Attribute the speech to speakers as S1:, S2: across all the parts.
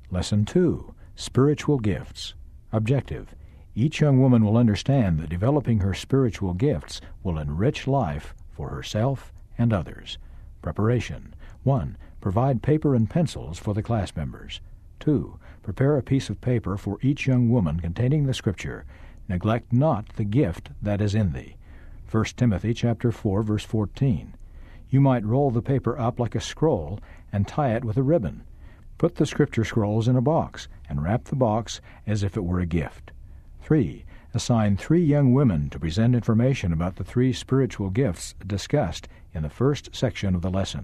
S1: Lesson 2, Spiritual Gifts. Objective. Each young woman will understand that developing her spiritual gifts will enrich life for herself and others. Preparation. 1. Provide paper and pencils for the class members. 2. Prepare a piece of paper for each young woman containing the scripture, "Neglect not the gift that is in thee." 1 Timothy chapter 4, verse 14. You might roll the paper up like a scroll and tie it with a ribbon. Put the scripture scrolls in a box and wrap the box as if it were a gift. 3. Assign 3 young women to present information about the 3 spiritual gifts discussed in the first section of the lesson.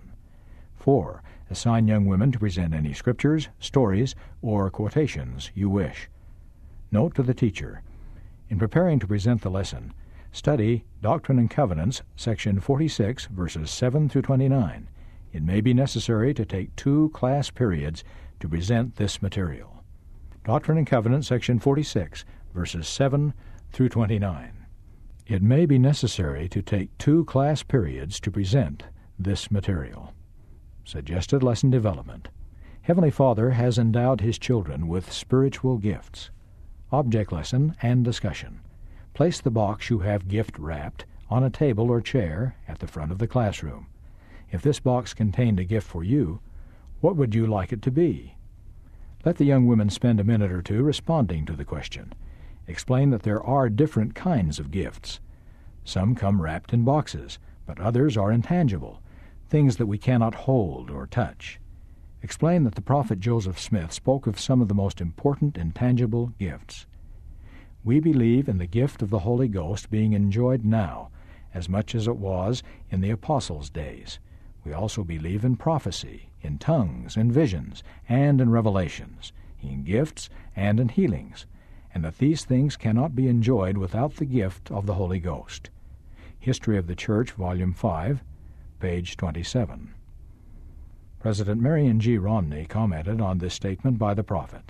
S1: 4. Assign young women to present any scriptures, stories, or quotations you wish. Note to the teacher. In preparing to present the lesson, study Doctrine and Covenants, section 46, verses 7 through 29. It may be necessary to take 2 class periods to present this material. Doctrine and Covenants, section 46, verses 7 through 29. It may be necessary to take 2 class periods to present this material. Suggested lesson development. Heavenly Father has endowed His children with spiritual gifts. Object lesson and discussion. Place the box you have gift wrapped on a table or chair at the front of the classroom. If this box contained a gift for you, what would you like it to be? Let the young women spend a minute or two responding to the question. Explain that there are different kinds of gifts. Some come wrapped in boxes, but others are intangible, things that we cannot hold or touch. Explain that the prophet Joseph Smith spoke of some of the most important intangible gifts. We believe in the gift of the Holy Ghost being enjoyed now, as much as it was in the apostles' days. We also believe in prophecy, in tongues, in visions, and in revelations, in gifts and in healings, and that these things cannot be enjoyed without the gift of the Holy Ghost. History of the Church, Volume 5, page 27. President Marion G. Romney commented on this statement by the prophet.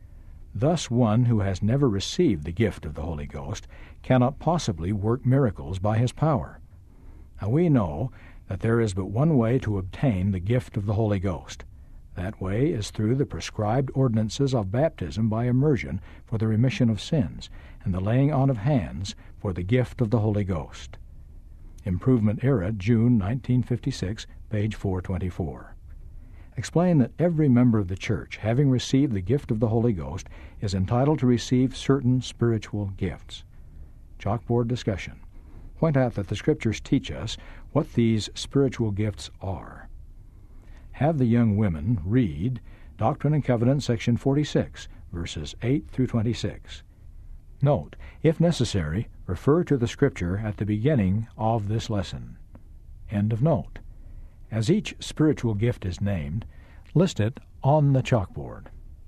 S1: Thus one who has never received the gift of the Holy Ghost cannot possibly work miracles by his power. Now we know that there is but one way to obtain the gift of the Holy Ghost. That way is through the prescribed ordinances of baptism by immersion for the remission of sins, and the laying on of hands for the gift of the Holy Ghost. Improvement Era, June 1956, page 424. Explain that every member of the church, having received the gift of the Holy Ghost, is entitled to receive certain spiritual gifts. Chalkboard discussion. Point out that the Scriptures teach us what these spiritual gifts are. Have the young women read Doctrine and Covenants, section 46, verses 8 through 26. Note, if necessary, refer to the Scripture at the beginning of this lesson. End of note. As each spiritual gift is named, list it on the chalkboard.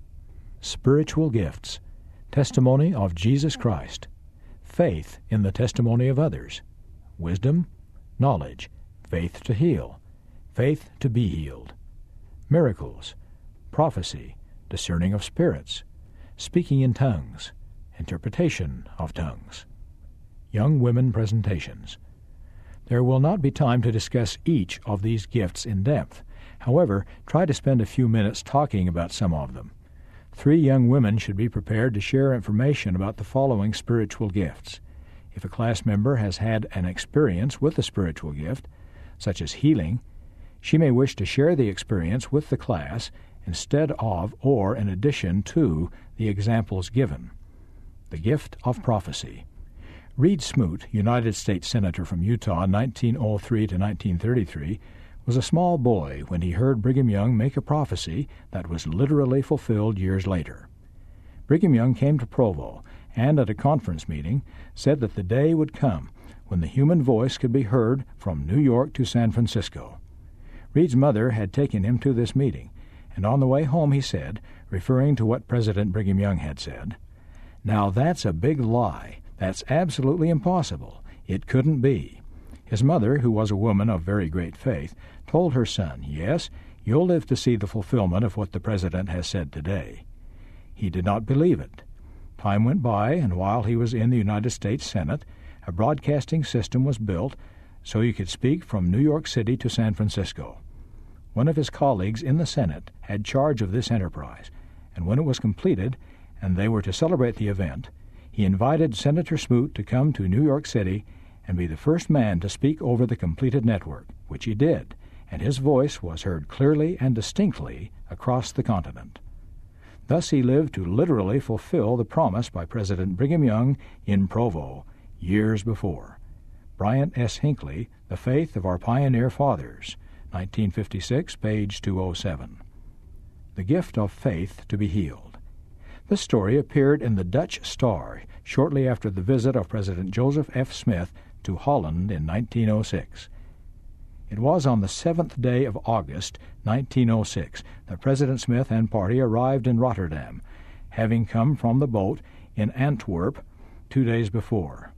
S1: Spiritual gifts: testimony of Jesus Christ, faith in the testimony of others, wisdom, knowledge, faith to heal, faith to be healed, miracles, prophecy, discerning of spirits, speaking in tongues, interpretation of tongues. Young women presentations. There will not be time to discuss each of these gifts in depth. However, try to spend a few minutes talking about some of them. 3 young women should be prepared to share information about the following spiritual gifts. If a class member has had an experience with a spiritual gift, such as healing, she may wish to share the experience with the class instead of or in addition to the examples given. The gift of prophecy. Reed Smoot, United States Senator from Utah, 1903 to 1933, was a small boy when he heard Brigham Young make a prophecy that was literally fulfilled years later. Brigham Young came to Provo and, at a conference meeting, said that the day would come when the human voice could be heard from New York to San Francisco. Reed's mother had taken him to this meeting, and on the way home he said, referring to what President Brigham Young had said, "Now that's a big lie. That's absolutely impossible. It couldn't be." His mother, who was a woman of very great faith, told her son, "Yes, you'll live to see the fulfillment of what the President has said today." He did not believe it. Time went by, and while he was in the United States Senate, a broadcasting system was built so he could speak from New York City to San Francisco. One of his colleagues in the Senate had charge of this enterprise, and when it was completed and they were to celebrate the event, he invited Senator Smoot to come to New York City and be the first man to speak over the completed network, which he did, and his voice was heard clearly and distinctly across the continent. Thus he lived to literally fulfill the promise by President Brigham Young in Provo years before. Bryant S. Hinckley, The Faith of Our Pioneer Fathers, 1956, page 207. The Gift of Faith to be Healed. This story appeared in the Dutch Star shortly after the visit of President Joseph F. Smith to Holland in 1906. It was on the 7th day of August, 1906, that President Smith and party arrived in Rotterdam, having come from the boat in Antwerp 2 days before.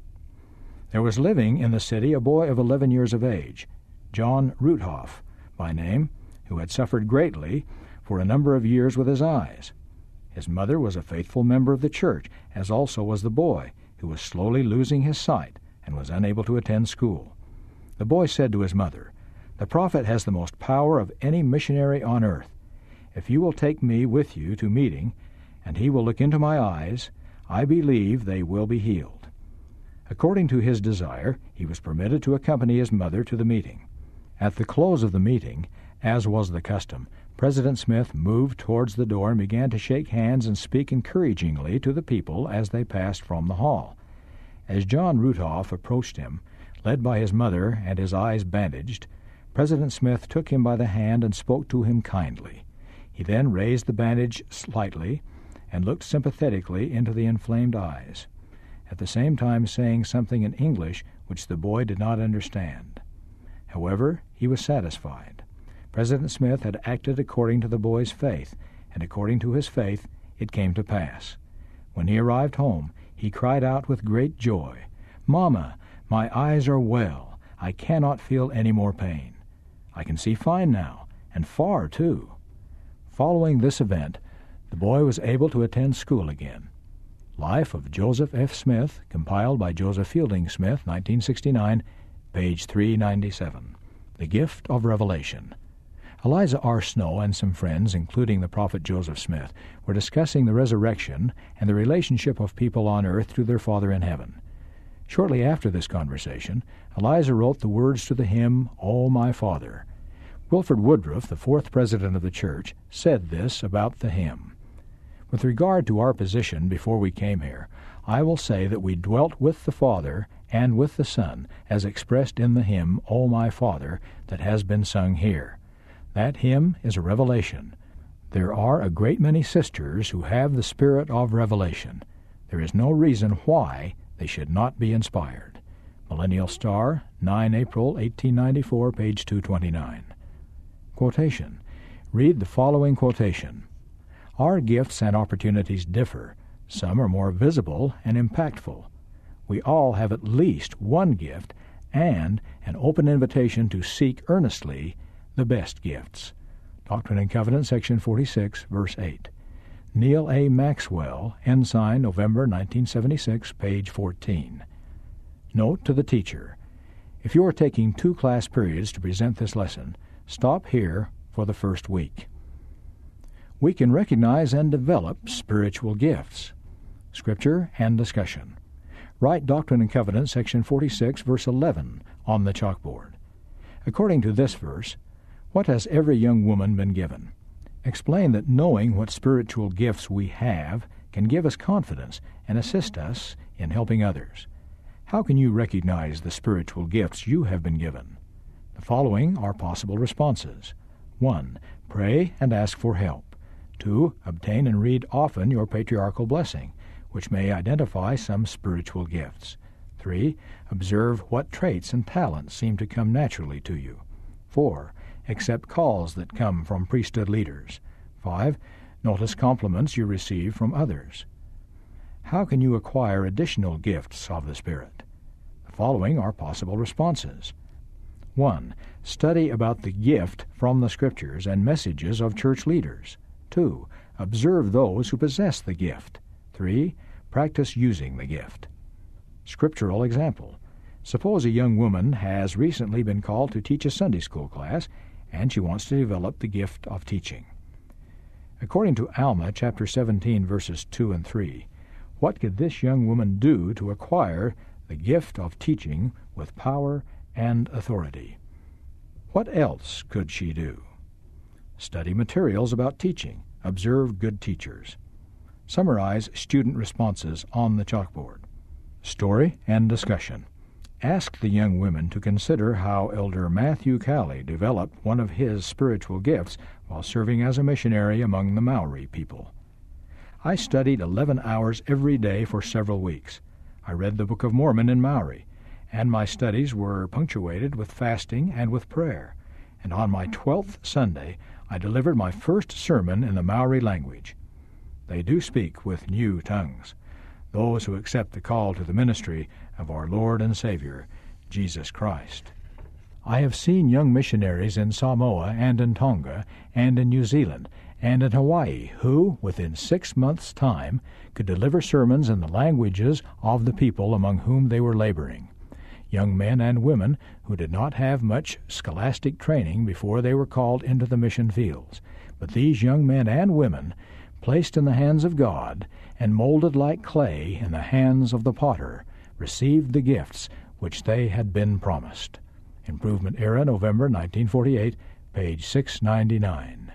S1: There was living in the city a boy of 11 years of age, John Roothoff by name, who had suffered greatly for a number of years with his eyes. His mother was a faithful member of the church, as also was the boy, who was slowly losing his sight and was unable to attend school. The boy said to his mother, "The prophet has the most power of any missionary on earth. If you will take me with you to meeting, and he will look into my eyes, I believe they will be healed." According to his desire, he was permitted to accompany his mother to the meeting. At the close of the meeting, as was the custom, President Smith moved towards the door and began to shake hands and speak encouragingly to the people as they passed from the hall. As John Roothoff approached him, led by his mother and his eyes bandaged, President Smith took him by the hand and spoke to him kindly. He then raised the bandage slightly and looked sympathetically into the inflamed eyes, at the same time saying something in English which the boy did not understand. However, he was satisfied. President Smith had acted according to the boy's faith, and according to his faith it came to pass. When he arrived home, he cried out with great joy, "Mama, my eyes are well. I cannot feel any more pain. I can see fine now, and far, too." Following this event, the boy was able to attend school again. Life of Joseph F. Smith, compiled by Joseph Fielding Smith, 1969, page 397. The Gift of Revelation. Eliza R. Snow and some friends, including the prophet Joseph Smith, were discussing the resurrection and the relationship of people on earth to their Father in heaven. Shortly after this conversation, Eliza wrote the words to the hymn, "O My Father." Wilford Woodruff, the fourth president of the church, said this about the hymn. With regard to our position before we came here, I will say that we dwelt with the Father and with the Son, as expressed in the hymn, "O My Father," that has been sung here. That hymn is a revelation. There are a great many sisters who have the spirit of revelation. There is no reason why they should not be inspired. Millennial Star, 9 April 1894, page 229. Quotation. Read the following quotation. Our gifts and opportunities differ. Some are more visible and impactful. We all have at least one gift and an open invitation to seek earnestly the best gifts. Doctrine and Covenants, section 46, verse 8. Neil A. Maxwell, Ensign, November 1976, page 14. Note to the teacher. If you are taking 2 class periods to present this lesson, stop here for the first week. We can recognize and develop spiritual gifts. Scripture and discussion. Write Doctrine and Covenants, section 46, verse 11, on the chalkboard. According to this verse, what has every young woman been given? Explain that knowing what spiritual gifts we have can give us confidence and assist us in helping others. How can you recognize the spiritual gifts you have been given? The following are possible responses. 1. Pray and ask for help. 2. Obtain and read often your patriarchal blessing, which may identify some spiritual gifts. 3. Observe what traits and talents seem to come naturally to you. 4. Accept calls that come from priesthood leaders. 5. Notice compliments you receive from others. How can you acquire additional gifts of the Spirit? The following are possible responses. 1. Study about the gift from the Scriptures and messages of church leaders. 2. Observe those who possess the gift. 3. Practice using the gift. Scriptural example. Suppose a young woman has recently been called to teach a Sunday school class, and she wants to develop the gift of teaching. According to Alma, chapter 17, verses 2 and 3, what could this young woman do to acquire the gift of teaching with power and authority? What else could she do? Study materials about teaching. Observe good teachers. Summarize student responses on the chalkboard. Story and discussion. Ask the young women to consider how Elder Matthew Cowley developed one of his spiritual gifts while serving as a missionary among the Maori people. I studied 11 hours every day for several weeks. I read the Book of Mormon in Maori, and my studies were punctuated with fasting and with prayer. And on my 12th Sunday, I delivered my first sermon in the Maori language. They do speak with new tongues, those who accept the call to the ministry of our Lord and Savior, Jesus Christ. I have seen young missionaries in Samoa and in Tonga and in New Zealand and in Hawaii who, within 6 months' time, could deliver sermons in the languages of the people among whom they were laboring. Young men and women who did not have much scholastic training before they were called into the mission fields. But these young men and women, placed in the hands of God and molded like clay in the hands of the potter, received the gifts which they had been promised. Improvement Era, November 1948, page 699.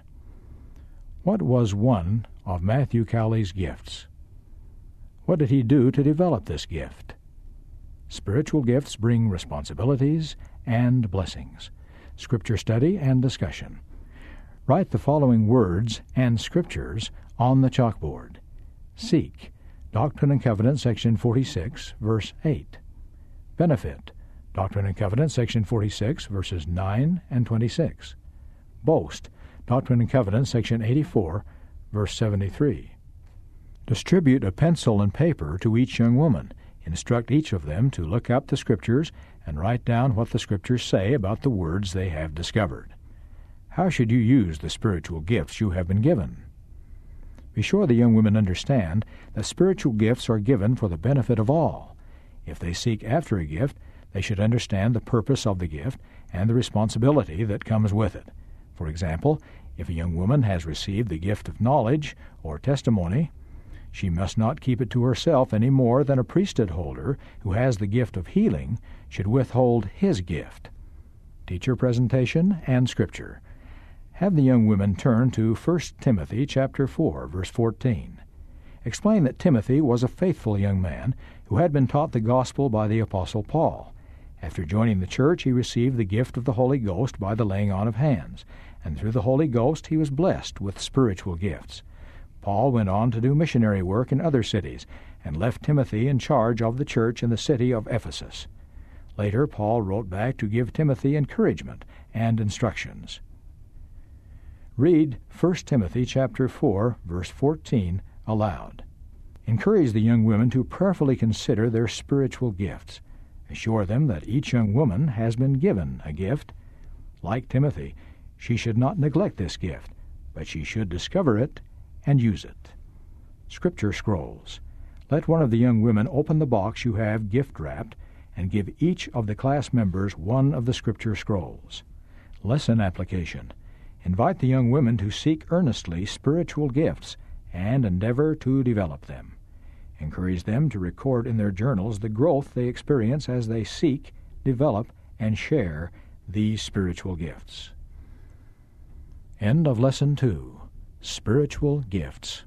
S1: What was one of Matthew Cowley's gifts? What did he do to develop this gift? Spiritual gifts bring responsibilities and blessings. Scripture study and discussion. Write the following words and scriptures on the chalkboard. Seek, Doctrine and Covenants, section 46, verse 8. Benefit, Doctrine and Covenants, section 46, verses 9 and 26. Boast, Doctrine and Covenants, section 84, verse 73. Distribute a pencil and paper to each young woman. Instruct each of them to look up the Scriptures and write down what the Scriptures say about the words they have discovered. How should you use the spiritual gifts you have been given? Be sure the young women understand that spiritual gifts are given for the benefit of all. If they seek after a gift, they should understand the purpose of the gift and the responsibility that comes with it. For example, if a young woman has received the gift of knowledge or testimony, she must not keep it to herself any more than a priesthood holder who has the gift of healing should withhold his gift. Teacher presentation and Scripture. Have the young women turn to 1 Timothy chapter 4, verse 14. Explain that Timothy was a faithful young man who had been taught the gospel by the Apostle Paul. After joining the church, he received the gift of the Holy Ghost by the laying on of hands, and through the Holy Ghost he was blessed with spiritual gifts. Paul went on to do missionary work in other cities and left Timothy in charge of the church in the city of Ephesus. Later, Paul wrote back to give Timothy encouragement and instructions. Read 1 Timothy chapter 4, verse 14 aloud. Encourage the young women to prayerfully consider their spiritual gifts. Assure them that each young woman has been given a gift. Like Timothy, she should not neglect this gift, but she should discover it and use it. Scripture scrolls. Let one of the young women open the box you have gift-wrapped and give each of the class members one of the Scripture scrolls. Lesson application. Invite the young women to seek earnestly spiritual gifts and endeavor to develop them. Encourage them to record in their journals the growth they experience as they seek, develop, and share these spiritual gifts. End of Lesson 2. Spiritual Gifts.